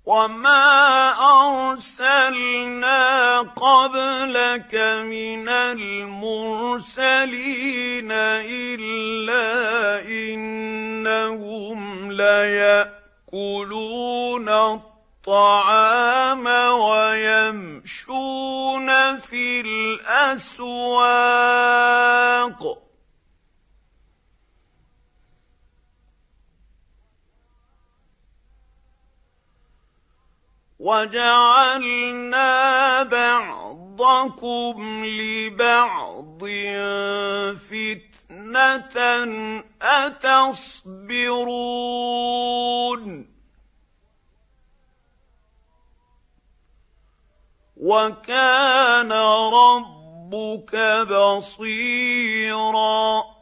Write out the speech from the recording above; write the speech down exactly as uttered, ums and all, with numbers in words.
وما أرسلنا قبلك من المرسلين إلا إنهم ليأكلون الطعام ويمشون في الأسواق وجعلنا بعضكم لبعض فتنة أتصبرون وكان ربك بصيراً